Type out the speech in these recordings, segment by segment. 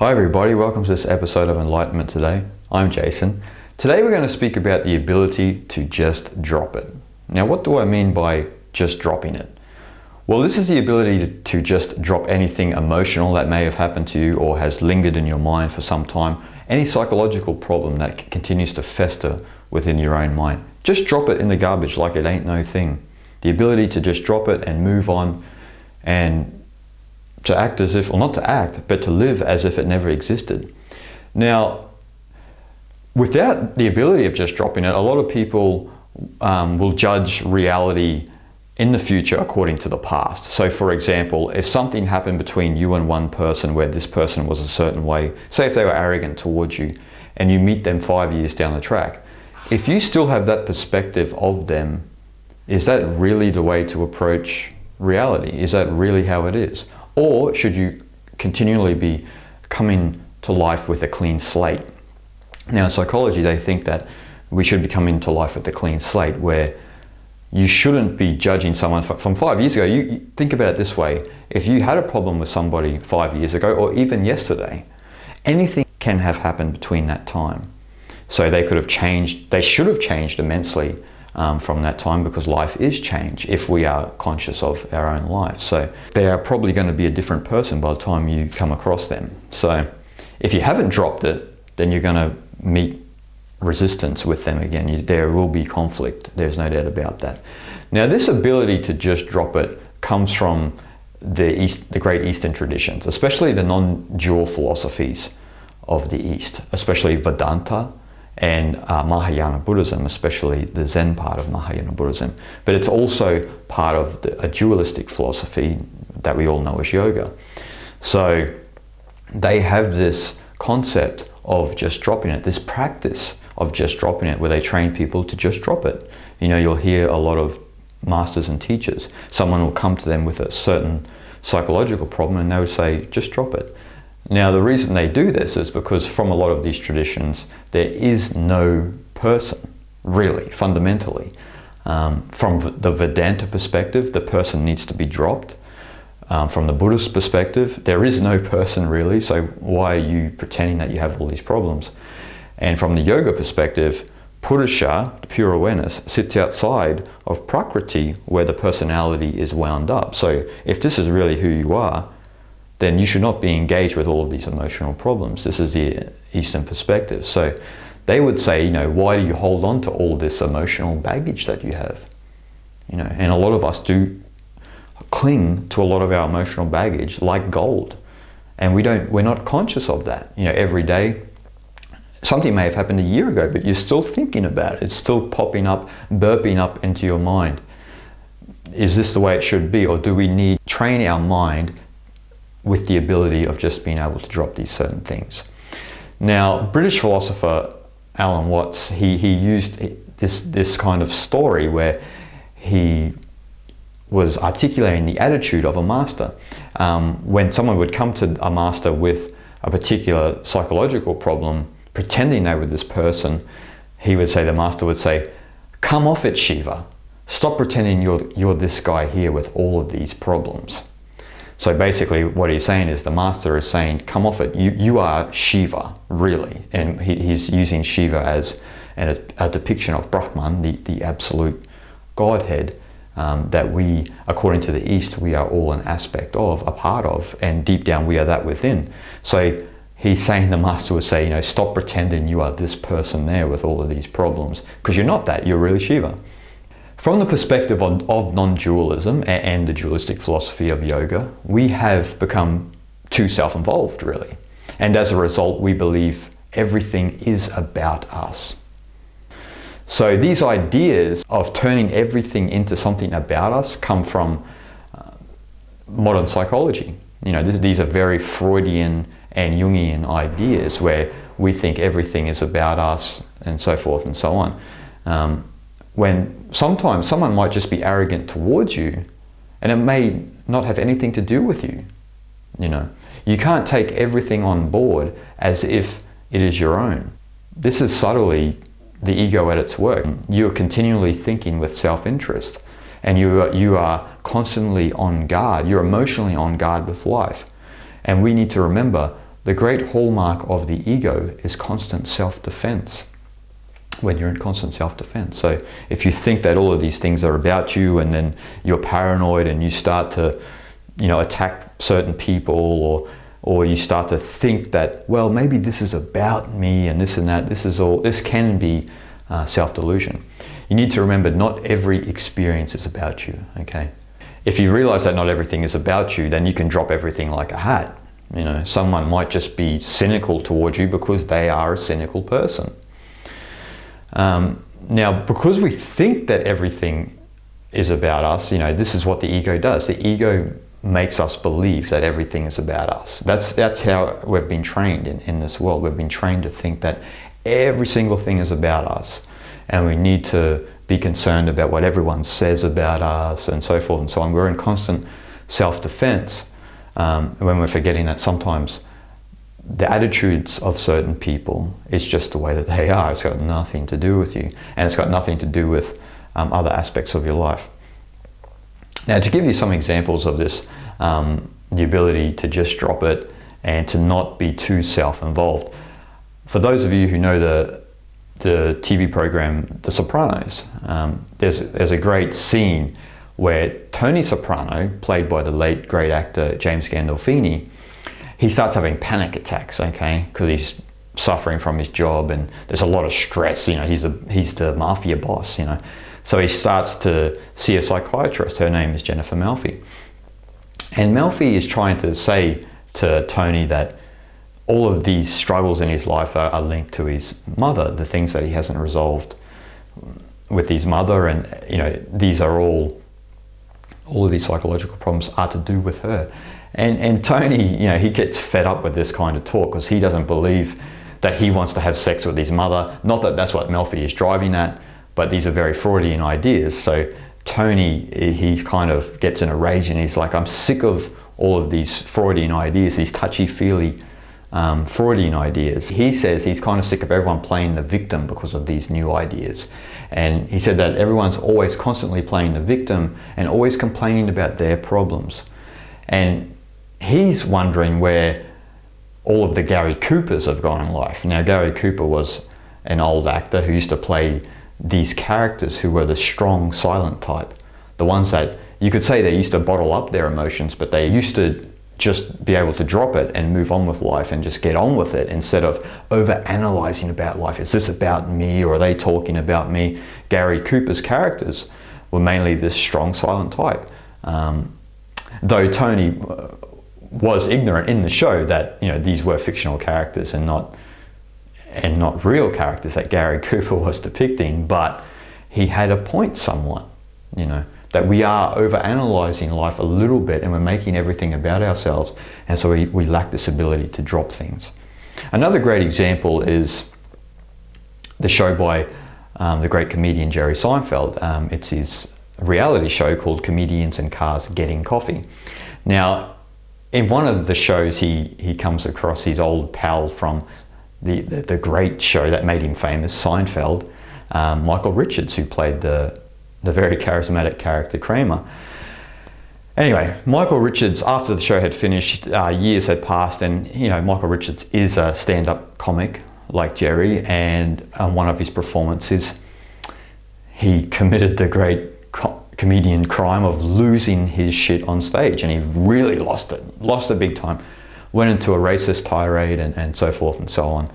Hi everybody, welcome to this episode of Enlightenment Today. I'm Jason. Today we're going to speak about the ability to just drop it. Now what do I mean by just dropping it? Well, this is the ability to just drop anything emotional that may have happened to you or has lingered in your mind for some time. Any psychological problem that continues to fester within your own mind. Just drop it in the garbage like it ain't no thing. The ability to just drop it and move on and to act as if, or not to act, but to live as if it never existed. Now, without the ability of just dropping it, a lot of people will judge reality in the future according to the past. So for example, if something happened between you and one person where this person was a certain way, say if they were arrogant towards you, and you meet them 5 years down the track, if you still have that perspective of them, is that really the way to approach reality? Is that really how it is? Or should you continually be coming to life with a clean slate? Now in psychology, they think that we should be coming to life with a clean slate where you shouldn't be judging someone from 5 years ago. You think about it this way. If you had a problem with somebody 5 years ago or even yesterday, anything can have happened between that time. So they could have changed, they should have changed immensely from that time, because life is change if we are conscious of our own life. So they are probably going to be a different person by the time you come across them. So if you haven't dropped it, then you're going to meet resistance with them again. There will be conflict. There's no doubt about that. Now this ability to just drop it comes from the great Eastern traditions, especially the non-dual philosophies of the East, especially Vedanta and Mahayana Buddhism, especially the Zen part of Mahayana Buddhism. But it's also part of a dualistic philosophy that we all know as yoga. So they have this concept of just dropping it, this practice of just dropping it, where they train people to just drop it. You know, you'll hear a lot of masters and teachers, someone will come to them with a certain psychological problem and they would say, just drop it. Now the reason they do this is because from a lot of these traditions, there is no person, really, fundamentally. From the Vedanta perspective, the person needs to be dropped. From the Buddhist perspective, there is no person really, so why are you pretending that you have all these problems? And from the yoga perspective, Purusha, the pure awareness, sits outside of Prakriti where the personality is wound up. So if this is really who you are, then you should not be engaged with all of these emotional problems. This is the Eastern perspective. So they would say, you know, why do you hold on to all this emotional baggage that you have? You know, and a lot of us do cling to a lot of our emotional baggage like gold. And we're not conscious of that. You know, every day, something may have happened a year ago, but you're still thinking about it. It's still popping up, burping up into your mind. Is this the way it should be? Or do we need to train our mind with the ability of just being able to drop these certain things? Now, British philosopher Alan Watts, he used this kind of story where he was articulating the attitude of a master. When someone would come to a master with a particular psychological problem, pretending they were this person, the master would say, come off it, Shiva. Stop pretending you're this guy here with all of these problems. So basically what he's saying is the master is saying, come off it, you are Shiva, really. And he's using Shiva as a depiction of Brahman, the absolute Godhead, that we, according to the East, we are all an aspect of, a part of, and deep down we are that within. So he's saying, the master would say, you know, stop pretending you are this person there with all of these problems, because you're not that, you're really Shiva. From the perspective of non-dualism and the dualistic philosophy of yoga, we have become too self-involved, really. And as a result, we believe everything is about us. So these ideas of turning everything into something about us come from modern psychology. You know, these are very Freudian and Jungian ideas where we think everything is about us and so forth and so on. When sometimes someone might just be arrogant towards you and it may not have anything to do with you. You know, you can't take everything on board as if it is your own. This is subtly the ego at its work. You're continually thinking with self-interest and you are constantly on guard. You're emotionally on guard with life. And we need to remember The great hallmark of the ego is constant self-defense. When you're in constant self-defense. So if you think that all of these things are about you, and then you're paranoid and you start to, attack certain people, or you start to think that, well, maybe this is about me and this and that, this can be self-delusion. You need to remember, not every experience is about you, okay? If you realize that not everything is about you, then you can drop everything like a hat. Someone might just be cynical towards you because they are a cynical person. Now, because we think that everything is about us, this is what the ego does. The ego makes us believe that everything is about us. That's how we've been trained in this world. We've been trained to think that every single thing is about us, and we need to be concerned about what everyone says about us, and so forth and so on. We're in constant self-defense when we're forgetting that sometimes the attitudes of certain people is just the way that they are. It's got nothing to do with you, and it's got nothing to do with other aspects of your life. Now, to give you some examples of this, the ability to just drop it and to not be too self-involved. For those of you who know the TV program The Sopranos, there's a great scene where Tony Soprano, played by the late great actor James Gandolfini, he starts having panic attacks, okay, because he's suffering from his job and there's a lot of stress. He's the mafia boss, So he starts to see a psychiatrist. Her name is Jennifer Melfi. And Melfi is trying to say to Tony that all of these struggles in his life are linked to his mother, the things that he hasn't resolved with his mother, and these are all of these psychological problems are to do with her. And Tony, he gets fed up with this kind of talk because he doesn't believe that he wants to have sex with his mother. Not that that's what Melfi is driving at, but these are very Freudian ideas. So Tony, he kind of gets in a rage and he's like, I'm sick of all of these Freudian ideas, these touchy-feely Freudian ideas. He says he's kind of sick of everyone playing the victim because of these new ideas. And he said that everyone's always constantly playing the victim and always complaining about their problems. And he's wondering where all of the Gary Coopers have gone in life. Now, Gary Cooper was an old actor who used to play these characters who were the strong, silent type. The ones that you could say they used to bottle up their emotions, but they used to just be able to drop it and move on with life and just get on with it instead of over-analyzing about life. Is this about me, or are they talking about me? Gary Cooper's characters were mainly this strong, silent type. Though Tony was ignorant in the show that these were fictional characters and not real characters that Gary Cooper was depicting, but he had a point somewhat, that we are over-analyzing life a little bit and we're making everything about ourselves, and so we lack this ability to drop things. Another great example is the show by the great comedian Jerry Seinfeld. It's his reality show called Comedians in Cars Getting Coffee. Now, in one of the shows, he comes across his old pal from the great show that made him famous, Seinfeld, Michael Richards, who played the very charismatic character Kramer. Anyway, Michael Richards, after the show had finished, years had passed, and Michael Richards is a stand-up comic like Jerry, and one of his performances, he committed the great comedian crime of losing his shit on stage, and he really lost it big time. Went into a racist tirade and so forth and so on.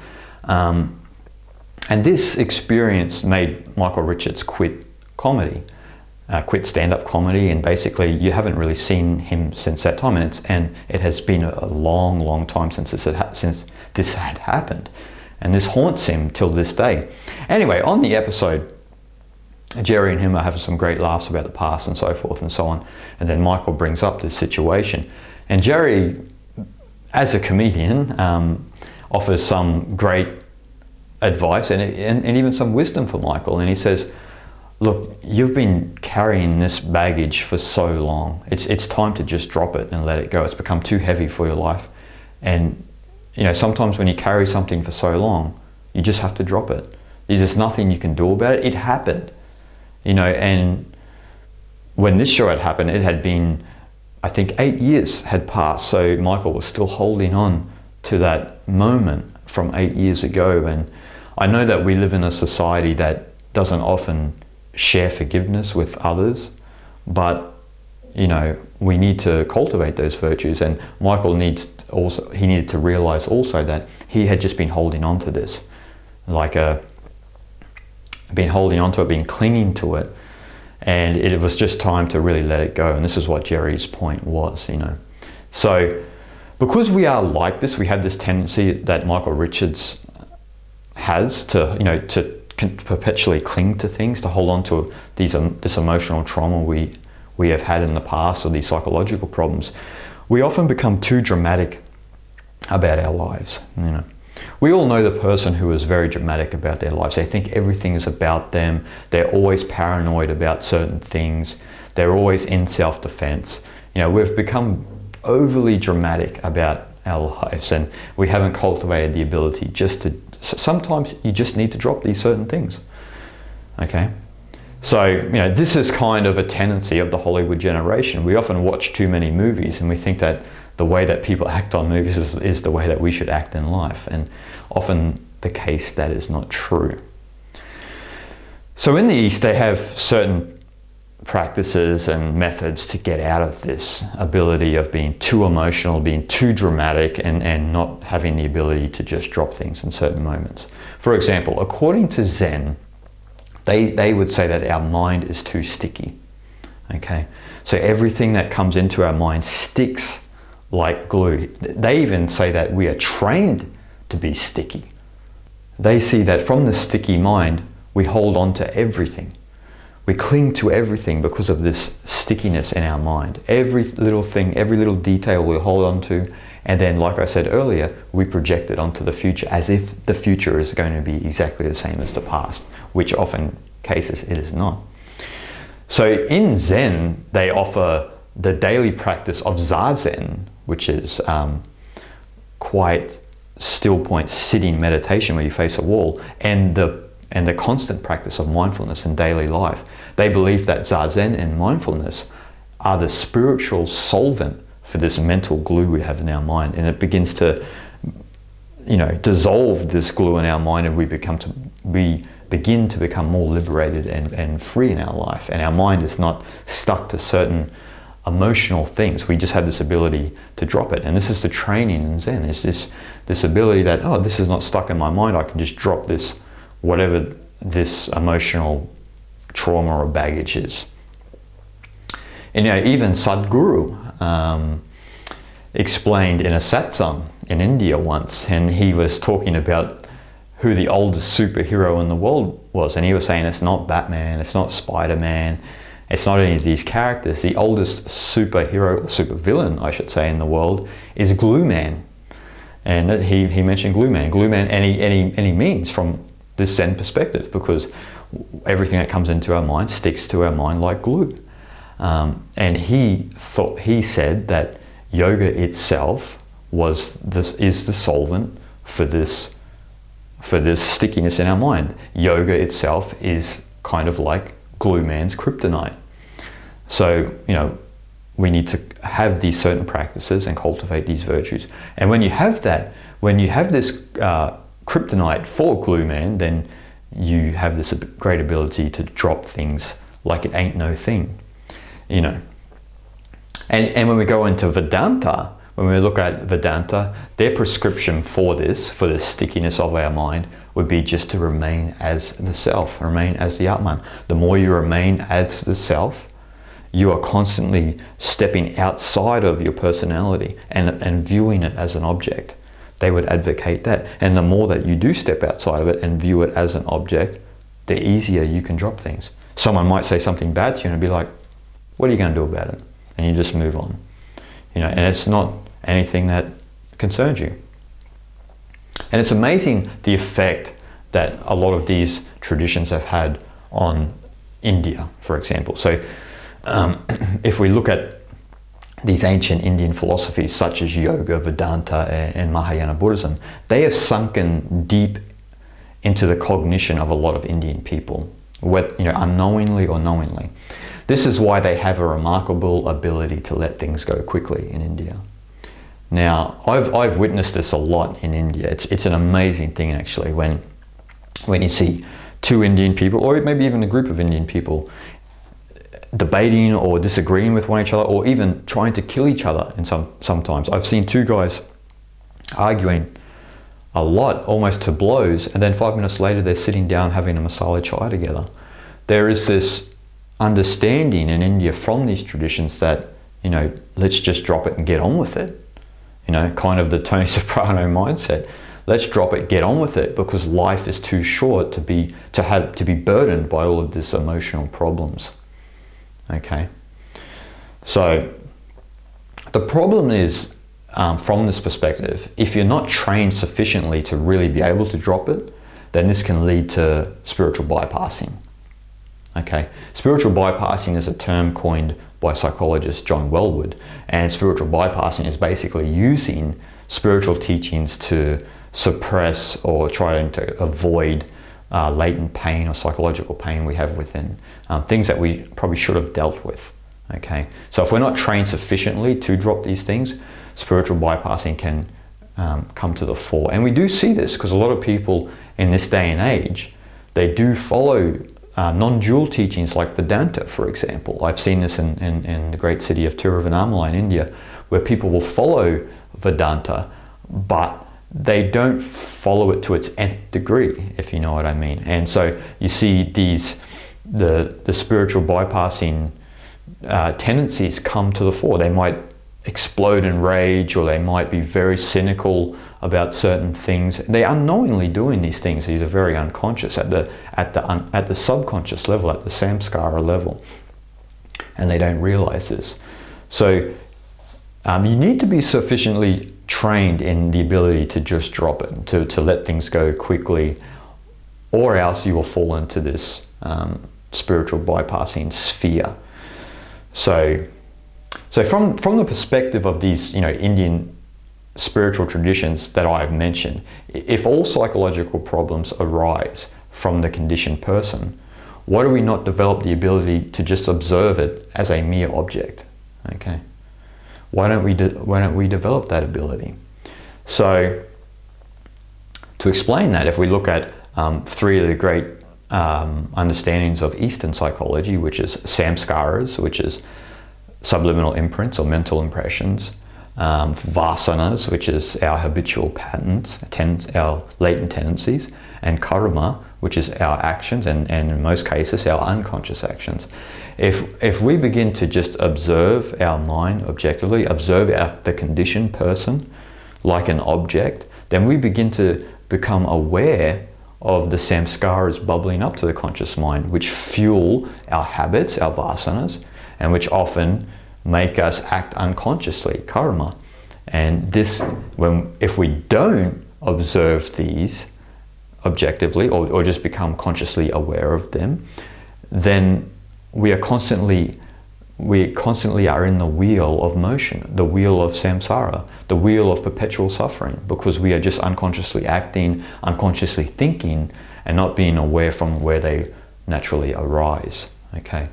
And this experience made Michael Richards quit comedy, quit stand-up comedy, and basically you haven't really seen him since that time, and it has been a long time since this had happened, and this haunts him till this day. Anyway, on the episode, Jerry and him are having some great laughs about the past and so forth and so on, and then Michael brings up this situation, and Jerry, as a comedian, offers some great advice and even some wisdom for Michael, and he says, look, you've been carrying this baggage for so long. It's time to just drop it and let it go. It's become too heavy for your life. And sometimes when you carry something for so long, you just have to drop it. There's nothing you can do about it. It happened. And when this show had happened, it had been, I think 8 years had passed. So Michael was still holding on to that moment from 8 years ago. And I know that we live in a society that doesn't often share forgiveness with others, but we need to cultivate those virtues. And Michael needed to realize also that he had just been holding on to this, been holding on to it, been clinging to it, and it was just time to really let it go. And this is what Jerry's point was, So because we are like this, we have this tendency that Michael Richards has to, to perpetually cling to things, to hold on to this emotional trauma we have had in the past, or these psychological problems. We often become too dramatic about our lives. We all know the person who is very dramatic about their lives. They think everything is about them. They're always paranoid about certain things. They're always in self-defense. We've become overly dramatic about our lives, and we haven't cultivated the ability sometimes you just need to drop these certain things. Okay? So, this is kind of a tendency of the Hollywood generation. We often watch too many movies and we think that the way that people act on movies is the way that we should act in life. And often the case that is not true. So in the East, they have certain practices and methods to get out of this ability of being too emotional, being too dramatic, and not having the ability to just drop things in certain moments. For example, according to Zen, they would say that our mind is too sticky. Okay, so everything that comes into our mind sticks like glue. They even say that we are trained to be sticky. They see that from the sticky mind, we hold on to everything. We cling to everything because of this stickiness in our mind. Every little thing, every little detail we hold on to, and then, like I said earlier, we project it onto the future as if the future is going to be exactly the same as the past, which often cases it is not. So in Zen, they offer the daily practice of Zazen, which is quiet, still point sitting meditation where you face a wall, and the constant practice of mindfulness in daily life. They believe that Zazen and mindfulness are the spiritual solvent for this mental glue we have in our mind, and it begins to dissolve this glue in our mind, and we begin to become more liberated and free in our life, and our mind is not stuck to certain emotional things. We just have this ability to drop it, and this is the training in Zen. It's this ability that, oh, this is not stuck in my mind. I can just drop this, whatever this emotional trauma or baggage is. And even Sadhguru explained in a satsang in India once, and he was talking about who the oldest superhero in the world was, and he was saying it's not Batman, it's not Spider-Man, it's not any of these characters. The oldest superhero, supervillain I should say, in the world is Glue Man. And he mentioned Glue Man, and he means from this Zen perspective, because everything that comes into our mind sticks to our mind like glue. And he said that yoga itself is the solvent for this stickiness in our mind. Yoga itself is kind of like Glue Man's kryptonite. So, we need to have these certain practices and cultivate these virtues. And when you have this kryptonite for Glue Man, then you have this great ability to drop things like it ain't no thing, And when we go into Vedanta, when we look at Vedanta, their prescription for this stickiness of our mind would be just to remain as the self, remain as the Atman. The more you remain as the self, you are constantly stepping outside of your personality and viewing it as an object. They would advocate that. And the more that you do step outside of it and view it as an object, the easier you can drop things. Someone might say something bad to you and be like, what are you going to do about it? And you just move on. And it's not anything that concerns you. And it's amazing the effect that a lot of these traditions have had on India, for example. So if we look at these ancient Indian philosophies such as yoga, Vedanta, and Mahayana Buddhism, they have sunken deep into the cognition of a lot of Indian people, whether, unknowingly or knowingly. This is why they have a remarkable ability to let things go quickly in India. Now, I've witnessed this a lot in India. It's an amazing thing actually when you see two Indian people, or maybe even a group of Indian people, debating or disagreeing with one another, or even trying to kill each other. And sometimes I've seen two guys arguing a lot, almost to blows, and then 5 minutes later they're sitting down having a masala chai together. There is this understanding in India from these traditions that, let's just drop it and get on with it. Kind of the Tony Soprano mindset. Let's drop it, get on with it, because life is too short to be burdened by all of this emotional problems. Okay. So the problem is, from this perspective, if you're not trained sufficiently to really be able to drop it, then this can lead to spiritual bypassing. Okay, spiritual bypassing is a term coined by psychologist John Wellwood, and spiritual bypassing is basically using spiritual teachings to suppress or trying to avoid latent pain or psychological pain we have within, things that we probably should have dealt with. Okay, so if we're not trained sufficiently to drop these things, spiritual bypassing can come to the fore. And we do see this because a lot of people in this day and age, they do follow non-dual teachings like Vedanta, for example. I've seen this in the great city of Tiruvannamalai in India, where people will follow Vedanta, but they don't follow it to its nth degree, if you know what I mean. And so you see the spiritual bypassing tendencies come to the fore. They might explode in rage, or they might be very cynical about certain things. They're unknowingly doing these things. These are very unconscious at the subconscious level, at the samskara level, and they don't realize this. So you need to be sufficiently trained in the ability to just drop it, to let things go quickly, or else you will fall into this spiritual bypassing sphere. So from the perspective of these, Indian spiritual traditions that I have mentioned, if all psychological problems arise from the conditioned person, why do we not develop the ability to just observe it as a mere object? Okay, why don't we develop that ability? So to explain that, if we look at three of the great understandings of Eastern psychology, which is samskaras, which is subliminal imprints or mental impressions, vasanas, which is our habitual patterns, our latent tendencies, and karma, which is our actions, and in most cases our unconscious actions. If we begin to just observe our mind objectively, observe the conditioned person like an object, then we begin to become aware of the samskaras bubbling up to the conscious mind, which fuel our habits, our vasanas, and which often make us act unconsciously, karma. And this, if we don't observe these objectively, or just become consciously aware of them, then we constantly are in the wheel of motion, the wheel of samsara, the wheel of perpetual suffering, because we are just unconsciously acting, unconsciously thinking, and not being aware from where they naturally arise. Okay.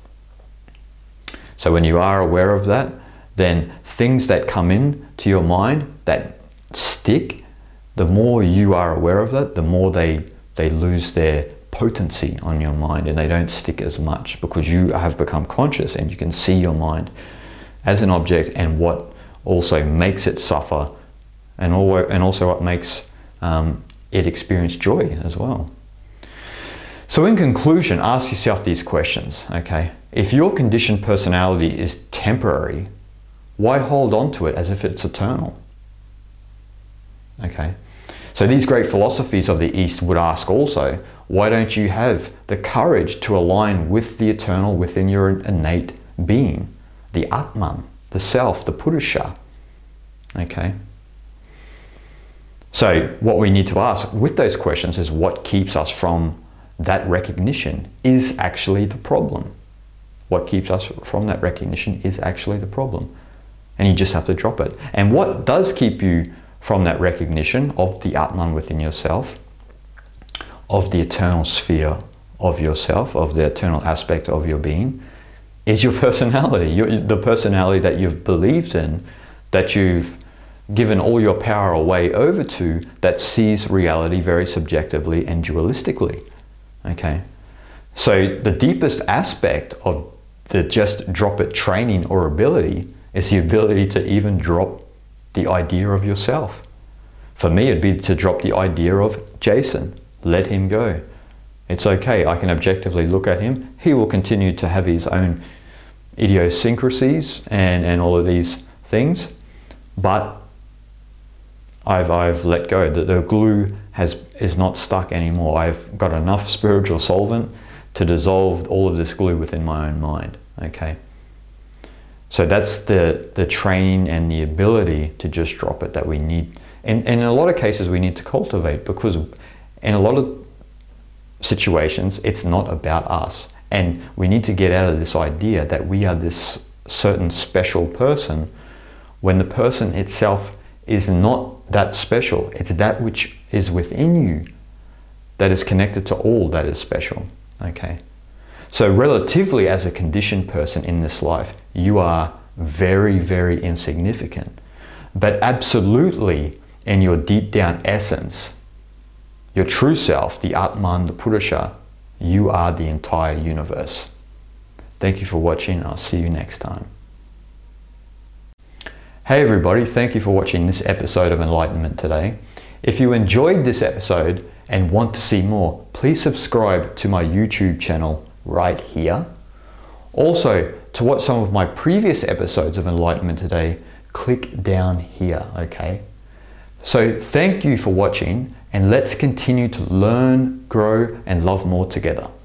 So when you are aware of that, then things that come in to your mind that stick, the more you are aware of that, the more they lose their potency on your mind, and they don't stick as much, because you have become conscious and you can see your mind as an object, and what also makes it suffer, and also what makes it experience joy as well. So in conclusion, ask yourself these questions, okay? If your conditioned personality is temporary, why hold on to it as if it's eternal? Okay. So these great philosophies of the East would ask also, why don't you have the courage to align with the eternal within your innate being, the Atman, the self, the Purusha? Okay. So what we need to ask with those questions is, what keeps us from that recognition is actually the problem. What keeps us from that recognition is actually the problem. And you just have to drop it. And what does keep you from that recognition of the Atman within yourself, of the eternal sphere of yourself, of the eternal aspect of your being, is your personality, the personality that you've believed in, that you've given all your power away over to that sees reality very subjectively and dualistically. Okay? So the deepest aspect of the just drop it training or ability is the ability to even drop the idea of yourself. For me, it'd be to drop the idea of Jason. Let him go. It's okay. I can objectively look at him. He will continue to have his own idiosyncrasies and all of these things, but I've let go. The glue is not stuck anymore. I've got enough spiritual solvent to dissolve all of this glue within my own mind. Okay. So that's the training and the ability to just drop it that we need. And in a lot of cases we need to cultivate, because in a lot of situations it's not about us. And we need to get out of this idea that we are this certain special person, when the person itself is not that special. It's that which is within you that is connected to all that is special. Okay. So relatively, as a conditioned person in this life, you are very, very insignificant. But absolutely, in your deep down essence, your true self, the Atman, the Purusha, you are the entire universe. Thank you for watching. I'll see you next time. Hey everybody, thank you for watching this episode of Enlightenment today. If you enjoyed this episode and want to see more, please subscribe to my YouTube channel right here. Also, to watch some of my previous episodes of Enlightenment Today, click down here, okay? So thank you for watching, and let's continue to learn, grow, and love more together.